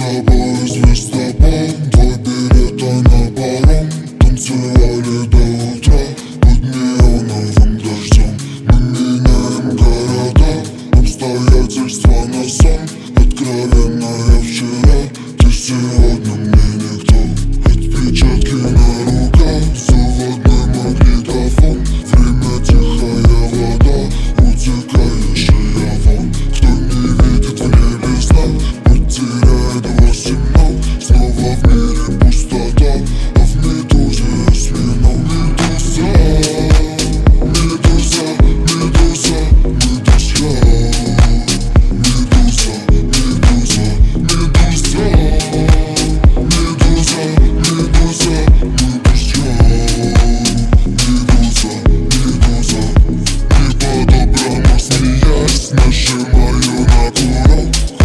тобой звездопад, твой билеты на паром. Танцевали до утра под неоновым дождем. Мы меняем города, обстоятельства на сон. Откровенная вчера, ты сегодня мне никто. Отпечатки на руках, заводной магнитофон. Время тихая вода, утекающая вон. Кто не видит в небе знак, потеряет 8 ног. Снова в мире пустота, а в медузе осьминог. Медуза, медуза, медуза, мы друзья. Медуза, медуза, медуза, медуза, медуза, мы друзья. Медуза, медуза, не по-доброму смеясь, нажимаю на курок.